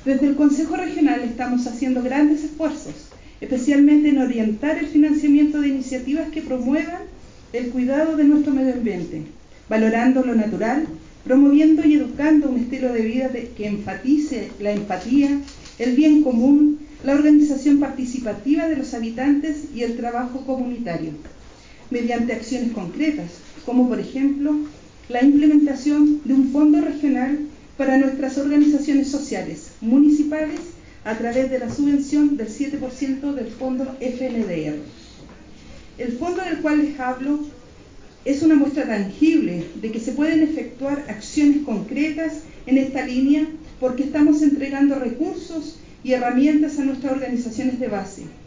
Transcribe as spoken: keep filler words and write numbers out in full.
Desde el Consejo Regional estamos haciendo grandes esfuerzos, especialmente en orientar el financiamiento de iniciativas que promuevan el cuidado de nuestro medio ambiente, valorando lo natural, promoviendo y educando un estilo de vida de, que enfatice la empatía, el bien común, la organización participativa de los habitantes y el trabajo comunitario, mediante acciones concretas, como por ejemplo la implementación de un fondo regional para nuestras organizaciones sociales municipales a través de la subvención del siete por ciento del fondo F N D R. El fondo del cual les hablo es una muestra tangible de que se pueden efectuar acciones concretas en esta línea porque estamos entregando recursos y herramientas a nuestras organizaciones de base,